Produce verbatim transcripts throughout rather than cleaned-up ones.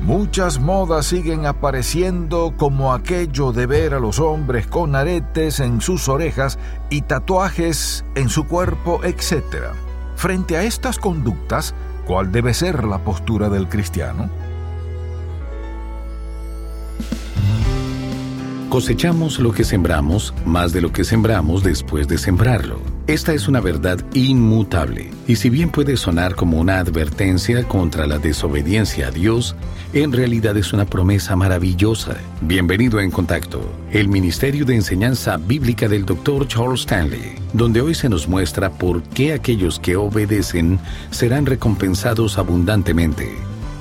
Muchas modas siguen apareciendo, como aquello de ver a los hombres con aretes en sus orejas y tatuajes en su cuerpo, etcétera. Frente a estas conductas, ¿cuál debe ser la postura del cristiano? Cosechamos lo que sembramos, más de lo que sembramos después de sembrarlo. Esta es una verdad inmutable, y si bien puede sonar como una advertencia contra la desobediencia a Dios, en realidad es una promesa maravillosa. Bienvenido a En Contacto, el Ministerio de Enseñanza Bíblica del doctor Charles Stanley, donde hoy se nos muestra por qué aquellos que obedecen serán recompensados abundantemente.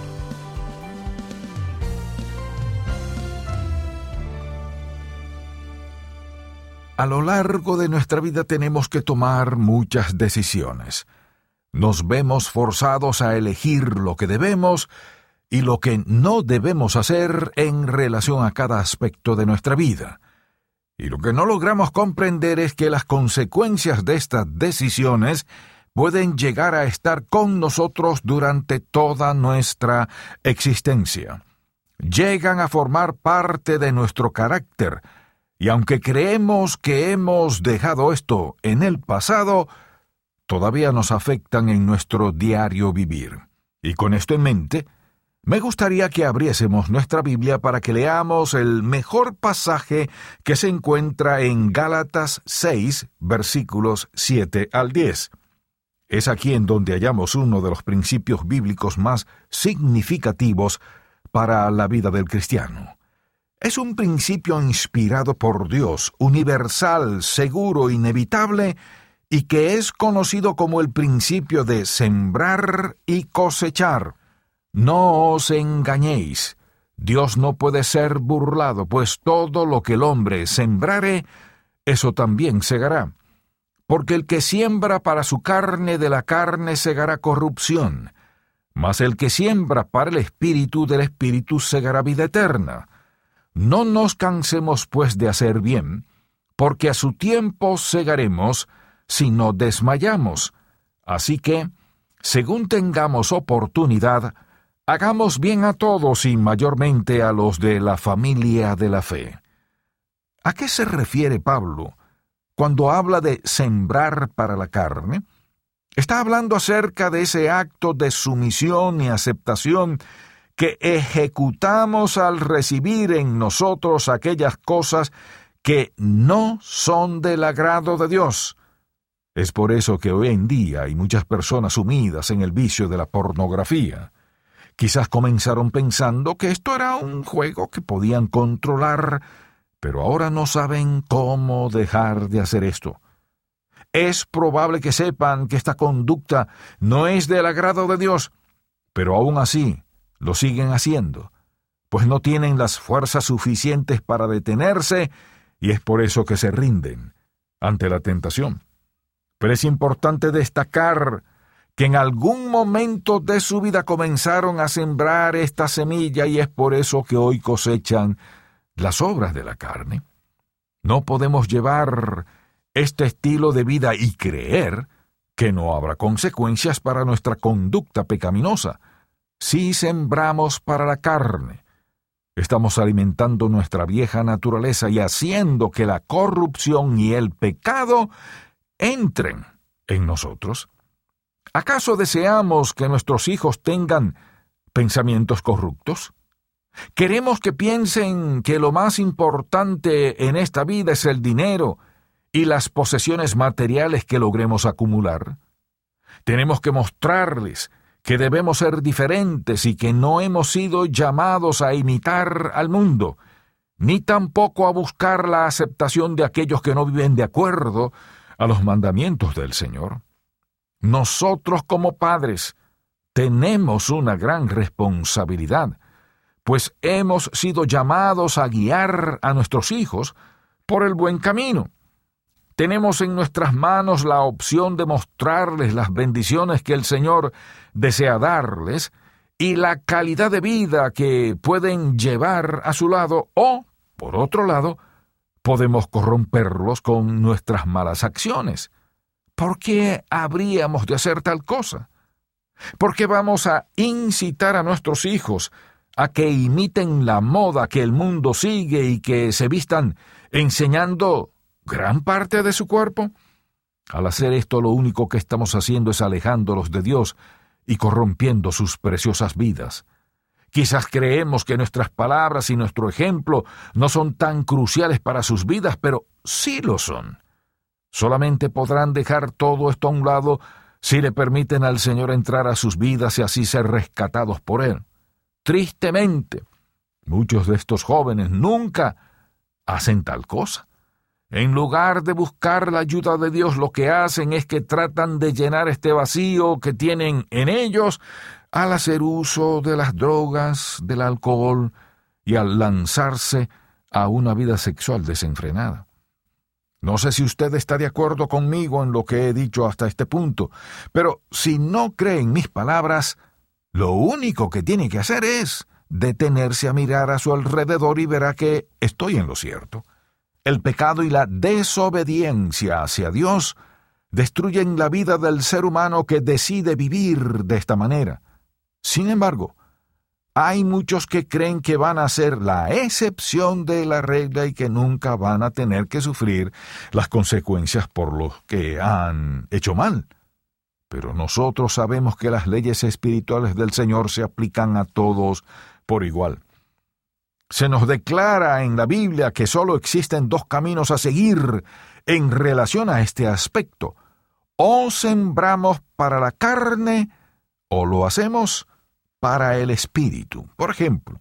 A lo largo de nuestra vida tenemos que tomar muchas decisiones. Nos vemos forzados a elegir lo que debemos y lo que no debemos hacer en relación a cada aspecto de nuestra vida. Y lo que no logramos comprender es que las consecuencias de estas decisiones pueden llegar a estar con nosotros durante toda nuestra existencia. Llegan a formar parte de nuestro carácter. Y aunque creemos que hemos dejado esto en el pasado, todavía nos afectan en nuestro diario vivir. Y con esto en mente, me gustaría que abriésemos nuestra Biblia para que leamos el mejor pasaje que se encuentra en Gálatas seis, versículos siete al diez. Es aquí en donde hallamos uno de los principios bíblicos más significativos para la vida del cristiano. Es un principio inspirado por Dios, universal, seguro, inevitable, y que es conocido como el principio de sembrar y cosechar. No os engañéis. Dios no puede ser burlado, pues todo lo que el hombre sembrare, eso también segará. Porque el que siembra para su carne, de la carne segará corrupción, mas el que siembra para el Espíritu, del Espíritu segará vida eterna. No nos cansemos, pues, de hacer bien, porque a su tiempo segaremos si no desmayamos. Así que, según tengamos oportunidad, hagamos bien a todos y mayormente a los de la familia de la fe. ¿A qué se refiere Pablo cuando habla de sembrar para la carne? Está hablando acerca de ese acto de sumisión y aceptación que ejecutamos al recibir en nosotros aquellas cosas que no son del agrado de Dios. Es por eso que hoy en día hay muchas personas sumidas en el vicio de la pornografía. Quizás comenzaron pensando que esto era un juego que podían controlar, pero ahora no saben cómo dejar de hacer esto. Es probable que sepan que esta conducta no es del agrado de Dios, pero aún así lo siguen haciendo, pues no tienen las fuerzas suficientes para detenerse, y es por eso que se rinden ante la tentación. Pero es importante destacar que en algún momento de su vida comenzaron a sembrar esta semilla, y es por eso que hoy cosechan las obras de la carne. No podemos llevar este estilo de vida y creer que no habrá consecuencias para nuestra conducta pecaminosa. Si sembramos para la carne, estamos alimentando nuestra vieja naturaleza y haciendo que la corrupción y el pecado entren en nosotros. ¿Acaso deseamos que nuestros hijos tengan pensamientos corruptos? ¿Queremos que piensen que lo más importante en esta vida es el dinero y las posesiones materiales que logremos acumular? Tenemos que mostrarles que debemos ser diferentes y que no hemos sido llamados a imitar al mundo, ni tampoco a buscar la aceptación de aquellos que no viven de acuerdo a los mandamientos del Señor. Nosotros como padres tenemos una gran responsabilidad, pues hemos sido llamados a guiar a nuestros hijos por el buen camino. Tenemos en nuestras manos la opción de mostrarles las bendiciones que el Señor desea darles y la calidad de vida que pueden llevar a su lado, o, por otro lado, podemos corromperlos con nuestras malas acciones. ¿Por qué habríamos de hacer tal cosa? ¿Por qué vamos a incitar a nuestros hijos a que imiten la moda que el mundo sigue y que se vistan enseñando gran parte de su cuerpo? Al hacer esto, lo único que estamos haciendo es alejándolos de Dios y corrompiendo sus preciosas vidas. Quizás creemos que nuestras palabras y nuestro ejemplo no son tan cruciales para sus vidas, pero sí lo son. Solamente podrán dejar todo esto a un lado si le permiten al Señor entrar a sus vidas y así ser rescatados por Él. Tristemente, muchos de estos jóvenes nunca hacen tal cosa. En lugar de buscar la ayuda de Dios, lo que hacen es que tratan de llenar este vacío que tienen en ellos al hacer uso de las drogas, del alcohol y al lanzarse a una vida sexual desenfrenada. No sé si usted está de acuerdo conmigo en lo que he dicho hasta este punto, pero si no cree en mis palabras, lo único que tiene que hacer es detenerse a mirar a su alrededor y verá que estoy en lo cierto. El pecado y la desobediencia hacia Dios destruyen la vida del ser humano que decide vivir de esta manera. Sin embargo, hay muchos que creen que van a ser la excepción de la regla y que nunca van a tener que sufrir las consecuencias por lo que han hecho mal. Pero nosotros sabemos que las leyes espirituales del Señor se aplican a todos por igual. Se nos declara en la Biblia que solo existen dos caminos a seguir en relación a este aspecto. O sembramos para la carne, o lo hacemos para el espíritu. Por ejemplo,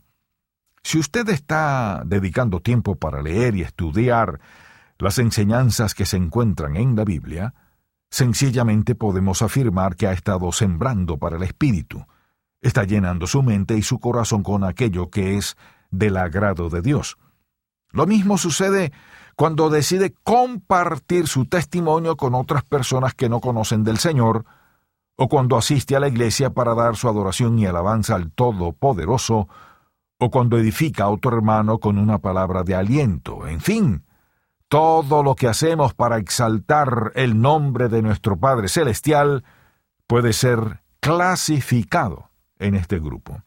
si usted está dedicando tiempo para leer y estudiar las enseñanzas que se encuentran en la Biblia, sencillamente podemos afirmar que ha estado sembrando para el espíritu. Está llenando su mente y su corazón con aquello que es del agrado de Dios. Lo mismo sucede cuando decide compartir su testimonio con otras personas que no conocen del Señor, o cuando asiste a la iglesia para dar su adoración y alabanza al Todopoderoso, o cuando edifica a otro hermano con una palabra de aliento. En fin, todo lo que hacemos para exaltar el nombre de nuestro Padre Celestial puede ser clasificado en este grupo.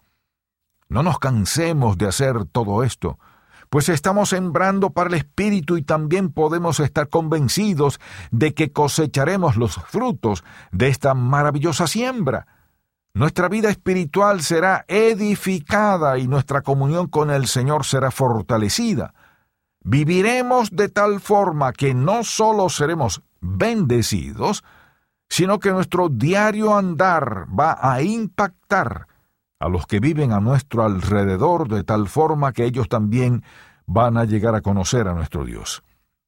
No nos cansemos de hacer todo esto, pues estamos sembrando para el Espíritu y también podemos estar convencidos de que cosecharemos los frutos de esta maravillosa siembra. Nuestra vida espiritual será edificada y nuestra comunión con el Señor será fortalecida. Viviremos de tal forma que no solo seremos bendecidos, sino que nuestro diario andar va a impactar a los que viven a nuestro alrededor de tal forma que ellos también van a llegar a conocer a nuestro Dios.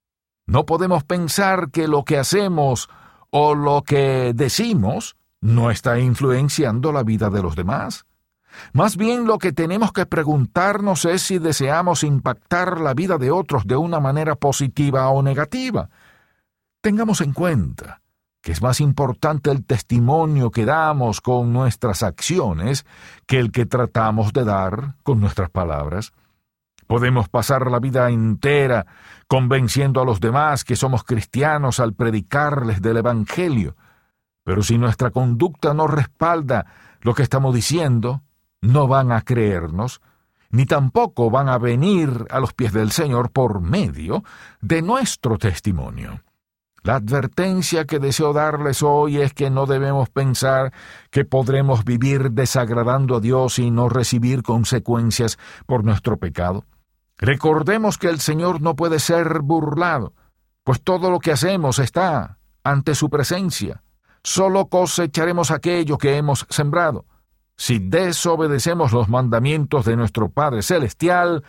No podemos pensar que lo que hacemos o lo que decimos no está influenciando la vida de los demás. Más bien lo que tenemos que preguntarnos es si deseamos impactar la vida de otros de una manera positiva o negativa. Tengamos en cuenta que es más importante el testimonio que damos con nuestras acciones que el que tratamos de dar con nuestras palabras. Podemos pasar la vida entera convenciendo a los demás que somos cristianos al predicarles del Evangelio, pero si nuestra conducta no respalda lo que estamos diciendo, no van a creernos, ni tampoco van a venir a los pies del Señor por medio de nuestro testimonio. La advertencia que deseo darles hoy es que no debemos pensar que podremos vivir desagradando a Dios y no recibir consecuencias por nuestro pecado. Recordemos que el Señor no puede ser burlado, pues todo lo que hacemos está ante su presencia. Solo cosecharemos aquello que hemos sembrado. Si desobedecemos los mandamientos de nuestro Padre Celestial,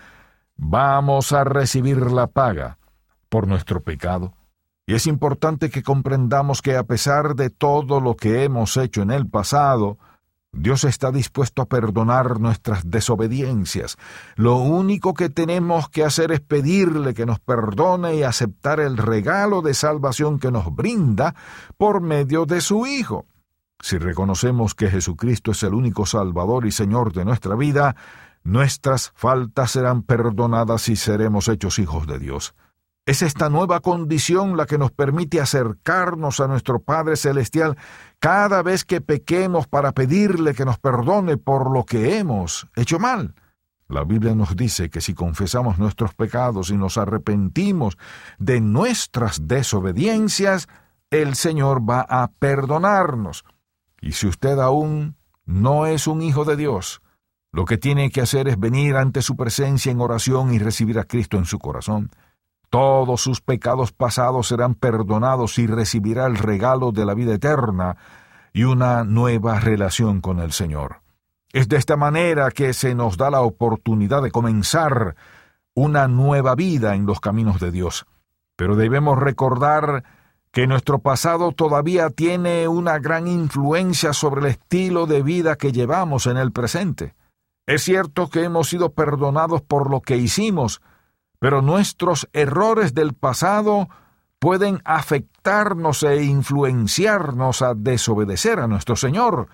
vamos a recibir la paga por nuestro pecado. Y es importante que comprendamos que a pesar de todo lo que hemos hecho en el pasado, Dios está dispuesto a perdonar nuestras desobediencias. Lo único que tenemos que hacer es pedirle que nos perdone y aceptar el regalo de salvación que nos brinda por medio de su Hijo. Si reconocemos que Jesucristo es el único Salvador y Señor de nuestra vida, nuestras faltas serán perdonadas y seremos hechos hijos de Dios. Es esta nueva condición la que nos permite acercarnos a nuestro Padre Celestial cada vez que pequemos para pedirle que nos perdone por lo que hemos hecho mal. La Biblia nos dice que si confesamos nuestros pecados y nos arrepentimos de nuestras desobediencias, el Señor va a perdonarnos. Y si usted aún no es un hijo de Dios, lo que tiene que hacer es venir ante su presencia en oración y recibir a Cristo en su corazón. Todos sus pecados pasados serán perdonados y recibirá el regalo de la vida eterna y una nueva relación con el Señor. Es de esta manera que se nos da la oportunidad de comenzar una nueva vida en los caminos de Dios. Pero debemos recordar que nuestro pasado todavía tiene una gran influencia sobre el estilo de vida que llevamos en el presente. Es cierto que hemos sido perdonados por lo que hicimos, pero nuestros errores del pasado pueden afectarnos e influenciarnos a desobedecer a nuestro Señor.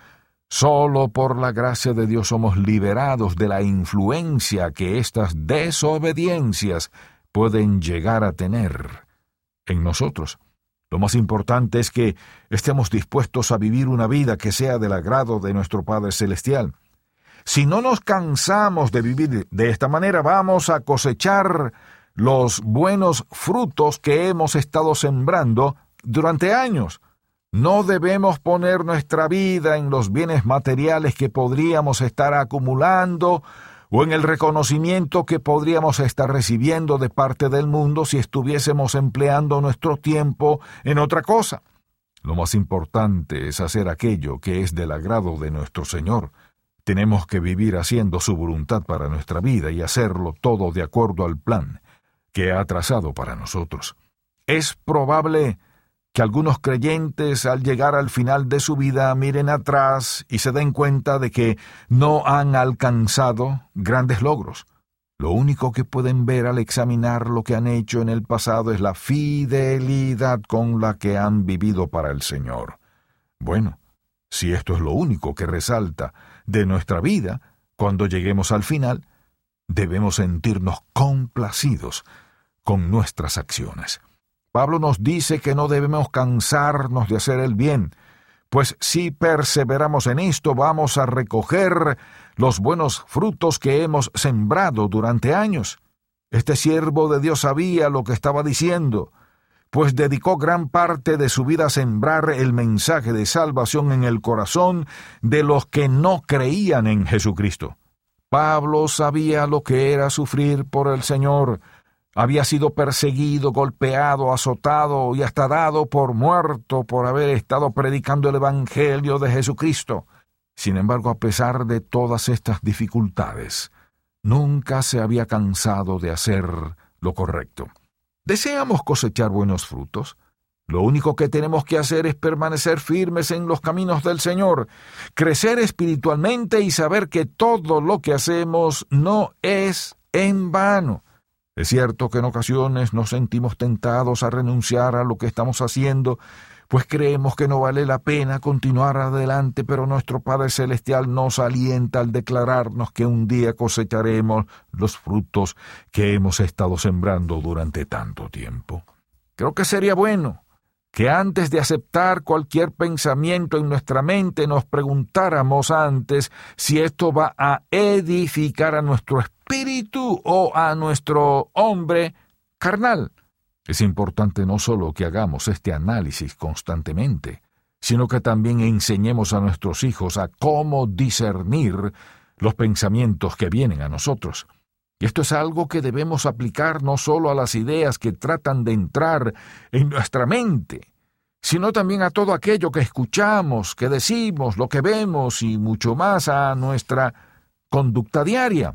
Solo por la gracia de Dios somos liberados de la influencia que estas desobediencias pueden llegar a tener en nosotros. Lo más importante es que estemos dispuestos a vivir una vida que sea del agrado de nuestro Padre Celestial. Si no nos cansamos de vivir de esta manera, vamos a cosechar los buenos frutos que hemos estado sembrando durante años. No debemos poner nuestra vida en los bienes materiales que podríamos estar acumulando o en el reconocimiento que podríamos estar recibiendo de parte del mundo si estuviésemos empleando nuestro tiempo en otra cosa. Lo más importante es hacer aquello que es del agrado de nuestro Señor. Tenemos que vivir haciendo su voluntad para nuestra vida y hacerlo todo de acuerdo al plan que ha trazado para nosotros. Es probable que algunos creyentes al llegar al final de su vida miren atrás y se den cuenta de que no han alcanzado grandes logros. Lo único que pueden ver al examinar lo que han hecho en el pasado es la fidelidad con la que han vivido para el Señor. Bueno, si esto es lo único que resalta de nuestra vida, cuando lleguemos al final, debemos sentirnos complacidos con nuestras acciones. Pablo nos dice que no debemos cansarnos de hacer el bien, pues si perseveramos en esto vamos a recoger los buenos frutos que hemos sembrado durante años. Este siervo de Dios sabía lo que estaba diciendo, pues dedicó gran parte de su vida a sembrar el mensaje de salvación en el corazón de los que no creían en Jesucristo. Pablo sabía lo que era sufrir por el Señor. Había sido perseguido, golpeado, azotado y hasta dado por muerto por haber estado predicando el Evangelio de Jesucristo. Sin embargo, a pesar de todas estas dificultades, nunca se había cansado de hacer lo correcto. ¿Deseamos cosechar buenos frutos? Lo único que tenemos que hacer es permanecer firmes en los caminos del Señor, crecer espiritualmente y saber que todo lo que hacemos no es en vano. Es cierto que en ocasiones nos sentimos tentados a renunciar a lo que estamos haciendo, pues creemos que no vale la pena continuar adelante, pero nuestro Padre Celestial nos alienta al declararnos que un día cosecharemos los frutos que hemos estado sembrando durante tanto tiempo. Creo que sería bueno que antes de aceptar cualquier pensamiento en nuestra mente nos preguntáramos antes si esto va a edificar a nuestro espíritu o a nuestro hombre carnal. Es importante no solo que hagamos este análisis constantemente, sino que también enseñemos a nuestros hijos a cómo discernir los pensamientos que vienen a nosotros. Y esto es algo que debemos aplicar no solo a las ideas que tratan de entrar en nuestra mente, sino también a todo aquello que escuchamos, que decimos, lo que vemos y mucho más a nuestra conducta diaria.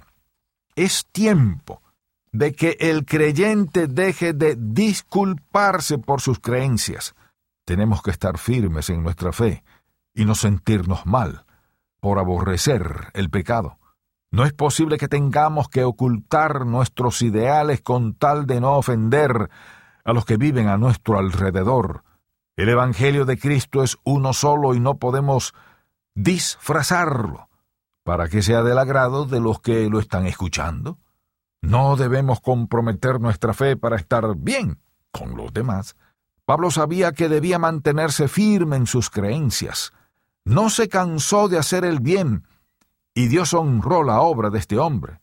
Es tiempo de que el creyente deje de disculparse por sus creencias. Tenemos que estar firmes en nuestra fe y no sentirnos mal por aborrecer el pecado. No es posible que tengamos que ocultar nuestros ideales con tal de no ofender a los que viven a nuestro alrededor. El Evangelio de Cristo es uno solo y no podemos disfrazarlo para que sea del agrado de los que lo están escuchando. No debemos comprometer nuestra fe para estar bien con los demás. Pablo sabía que debía mantenerse firme en sus creencias. No se cansó de hacer el bien, y Dios honró la obra de este hombre.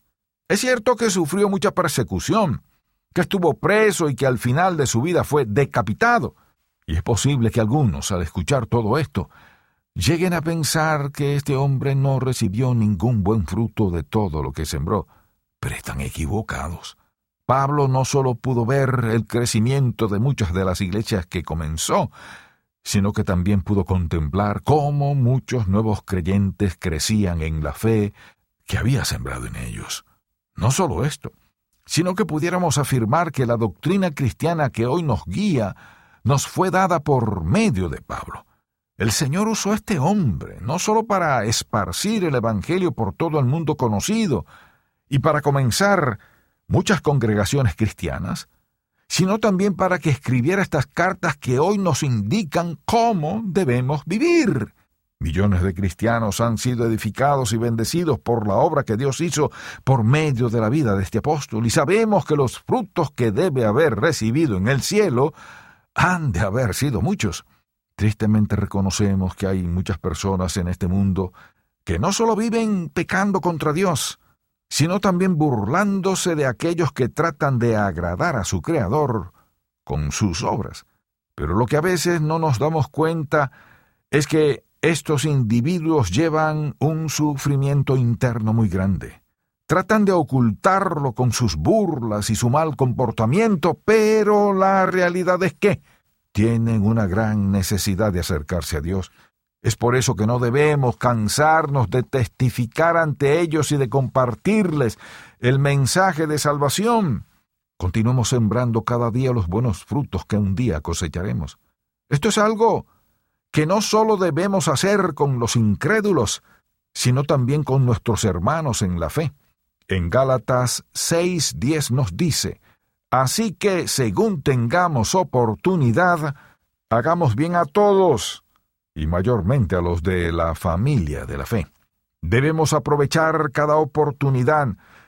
Es cierto que sufrió mucha persecución, que estuvo preso y que al final de su vida fue decapitado. Y es posible que algunos, al escuchar todo esto, lleguen a pensar que este hombre no recibió ningún buen fruto de todo lo que sembró. Pero están equivocados. Pablo no solo pudo ver el crecimiento de muchas de las iglesias que comenzó, sino que también pudo contemplar cómo muchos nuevos creyentes crecían en la fe que había sembrado en ellos. No solo esto, sino que pudiéramos afirmar que la doctrina cristiana que hoy nos guía nos fue dada por medio de Pablo. El Señor usó a este hombre, no solo para esparcir el Evangelio por todo el mundo conocido y para comenzar muchas congregaciones cristianas, sino también para que escribiera estas cartas que hoy nos indican cómo debemos vivir. Millones de cristianos han sido edificados y bendecidos por la obra que Dios hizo por medio de la vida de este apóstol, y sabemos que los frutos que debe haber recibido en el cielo han de haber sido muchos. Tristemente reconocemos que hay muchas personas en este mundo que no solo viven pecando contra Dios, sino también burlándose de aquellos que tratan de agradar a su Creador con sus obras. Pero lo que a veces no nos damos cuenta es que estos individuos llevan un sufrimiento interno muy grande. Tratan de ocultarlo con sus burlas y su mal comportamiento, pero la realidad es que tienen una gran necesidad de acercarse a Dios. Es por eso que no debemos cansarnos de testificar ante ellos y de compartirles el mensaje de salvación. Continuemos sembrando cada día los buenos frutos que un día cosecharemos. Esto es algo que no solo debemos hacer con los incrédulos, sino también con nuestros hermanos en la fe. En Gálatas seis diez nos dice: así que, según tengamos oportunidad, hagamos bien a todos, y mayormente a los de la familia de la fe. Debemos aprovechar cada oportunidad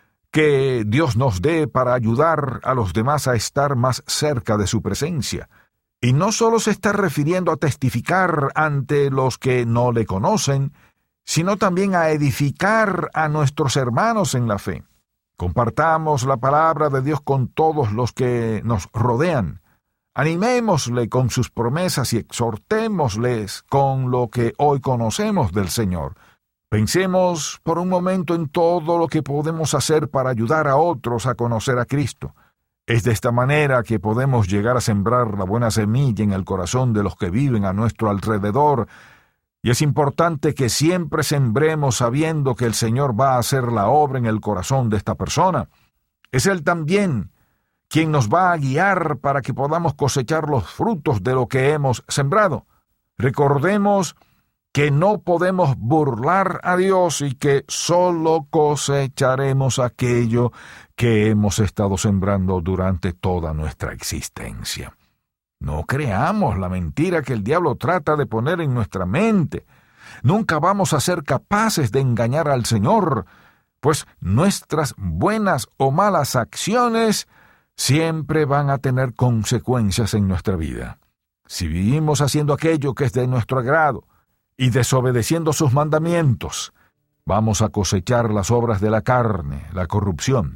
que Dios nos dé para ayudar a los demás a estar más cerca de su presencia. Y no solo se está refiriendo a testificar ante los que no le conocen, sino también a edificar a nuestros hermanos en la fe. Compartamos la palabra de Dios con todos los que nos rodean. Animémosle con sus promesas y exhortémosles con lo que hoy conocemos del Señor. Pensemos por un momento en todo lo que podemos hacer para ayudar a otros a conocer a Cristo. Es de esta manera que podemos llegar a sembrar la buena semilla en el corazón de los que viven a nuestro alrededor, y es importante que siempre sembremos sabiendo que el Señor va a hacer la obra en el corazón de esta persona. Es Él también quien nos va a guiar para que podamos cosechar los frutos de lo que hemos sembrado. Recordemos que no podemos burlar a Dios y que solo cosecharemos aquello que hemos estado sembrando durante toda nuestra existencia. No creamos la mentira que el diablo trata de poner en nuestra mente. Nunca vamos a ser capaces de engañar al Señor, pues nuestras buenas o malas acciones siempre van a tener consecuencias en nuestra vida. Si vivimos haciendo aquello que es de nuestro agrado y desobedeciendo sus mandamientos, vamos a cosechar las obras de la carne, la corrupción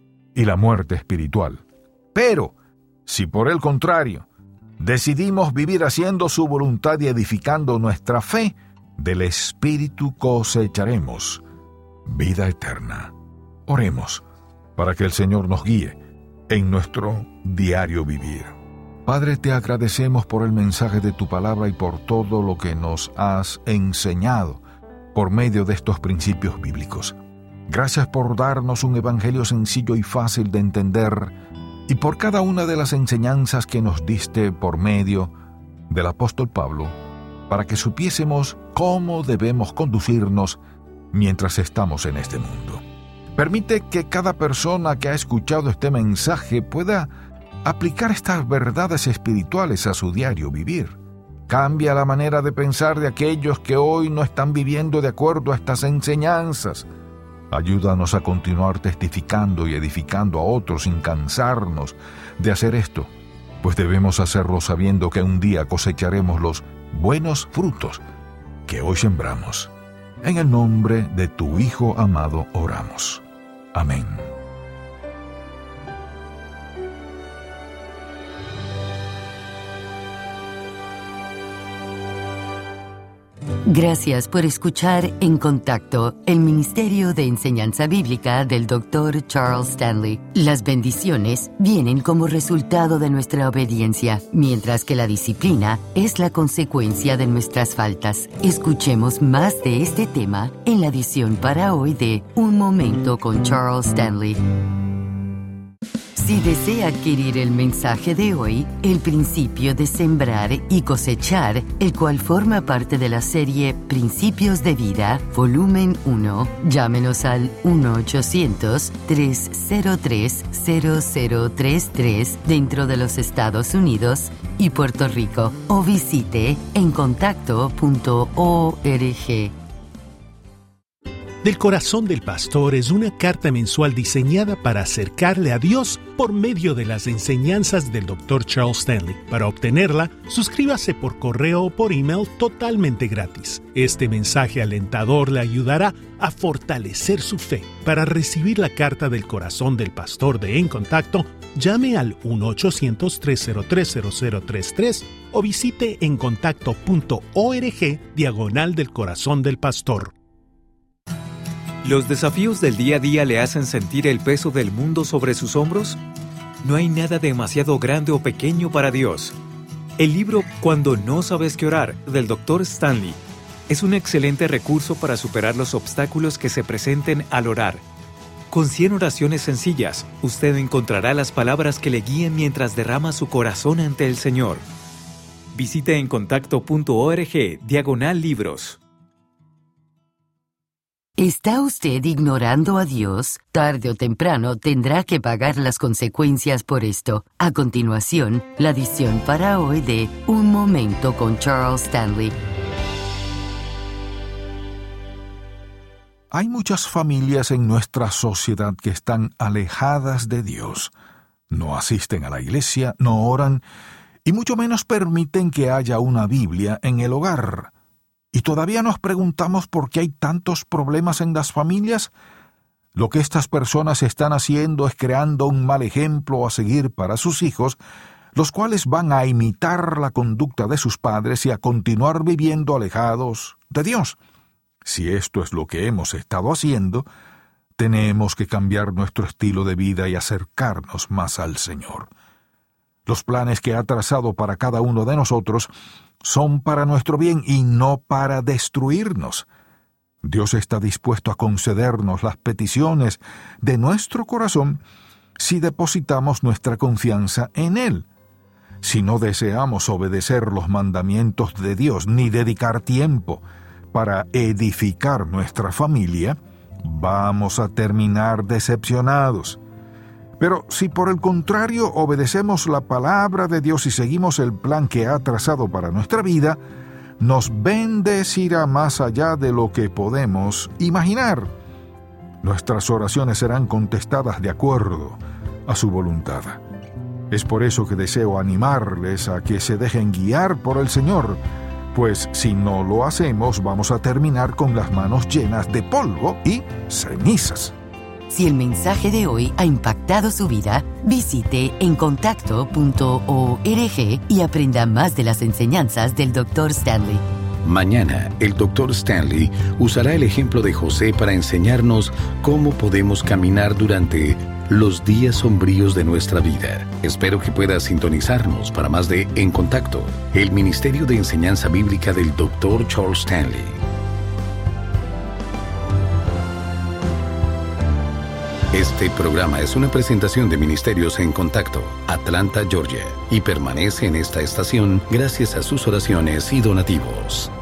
y la muerte espiritual. Pero, si por el contrario, decidimos vivir haciendo su voluntad y edificando nuestra fe, del Espíritu cosecharemos vida eterna. Oremos para que el Señor nos guíe en nuestro diario vivir. Padre, te agradecemos por el mensaje de tu palabra y por todo lo que nos has enseñado por medio de estos principios bíblicos. Gracias por darnos un evangelio sencillo y fácil de entender, y por cada una de las enseñanzas que nos diste por medio del apóstol Pablo, para que supiésemos cómo debemos conducirnos mientras estamos en este mundo. Permite que cada persona que ha escuchado este mensaje pueda aplicar estas verdades espirituales a su diario vivir. Cambia la manera de pensar de aquellos que hoy no están viviendo de acuerdo a estas enseñanzas. Ayúdanos a continuar testificando y edificando a otros sin cansarnos de hacer esto, pues debemos hacerlo sabiendo que un día cosecharemos los buenos frutos que hoy sembramos. En el nombre de tu Hijo amado oramos. Amén. Gracias por escuchar En Contacto, el Ministerio de Enseñanza Bíblica del doctor Charles Stanley. Las bendiciones vienen como resultado de nuestra obediencia, mientras que la disciplina es la consecuencia de nuestras faltas. Escuchemos más de este tema en la edición para hoy de Un Momento con Charles Stanley. Si desea adquirir el mensaje de hoy, El principio de sembrar y cosechar, el cual forma parte de la serie Principios de Vida, volumen uno, llámenos al uno ochocientos, tres cero tres, cero cero tres tres dentro de los Estados Unidos y Puerto Rico o visite en contacto punto org. Del Corazón del Pastor es una carta mensual diseñada para acercarle a Dios por medio de las enseñanzas del doctor Charles Stanley. Para obtenerla, suscríbase por correo o por email totalmente gratis. Este mensaje alentador le ayudará a fortalecer su fe. Para recibir la carta del Corazón del Pastor de En Contacto, llame al uno ochocientos, tres cero tres, cero cero tres tres o visite en contacto punto org diagonal del Corazón del Pastor. ¿Los desafíos del día a día le hacen sentir el peso del mundo sobre sus hombros? No hay nada demasiado grande o pequeño para Dios. El libro Cuando no sabes qué orar, del doctor Stanley, es un excelente recurso para superar los obstáculos que se presenten al orar. Con cien oraciones sencillas, usted encontrará las palabras que le guíen mientras derrama su corazón ante el Señor. Visite en contacto punto org diagonal libros. ¿Está usted ignorando a Dios? Tarde o temprano tendrá que pagar las consecuencias por esto. A continuación, la edición para hoy de Un Momento con Charles Stanley. Hay muchas familias en nuestra sociedad que están alejadas de Dios. No asisten a la iglesia, no oran, y mucho menos permiten que haya una Biblia en el hogar. ¿Y todavía nos preguntamos por qué hay tantos problemas en las familias? Lo que estas personas están haciendo es creando un mal ejemplo a seguir para sus hijos, los cuales van a imitar la conducta de sus padres y a continuar viviendo alejados de Dios. Si esto es lo que hemos estado haciendo, tenemos que cambiar nuestro estilo de vida y acercarnos más al Señor. Los planes que ha trazado para cada uno de nosotros son para nuestro bien y no para destruirnos. Dios está dispuesto a concedernos las peticiones de nuestro corazón si depositamos nuestra confianza en Él. Si no deseamos obedecer los mandamientos de Dios ni dedicar tiempo para edificar nuestra familia, vamos a terminar decepcionados. Pero si por el contrario obedecemos la palabra de Dios y seguimos el plan que ha trazado para nuestra vida, nos bendecirá más allá de lo que podemos imaginar. Nuestras oraciones serán contestadas de acuerdo a su voluntad. Es por eso que deseo animarles a que se dejen guiar por el Señor, pues si no lo hacemos vamos a terminar con las manos llenas de polvo y cenizas. Si el mensaje de hoy ha impactado su vida, visite en contacto punto org y aprenda más de las enseñanzas del doctor Stanley. Mañana, el doctor Stanley usará el ejemplo de José para enseñarnos cómo podemos caminar durante los días sombríos de nuestra vida. Espero que pueda sintonizarnos para más de En Contacto, el Ministerio de Enseñanza Bíblica del doctor Charles Stanley. Este programa es una presentación de Ministerios en Contacto, Atlanta, Georgia, y permanece en esta estación gracias a sus oraciones y donativos.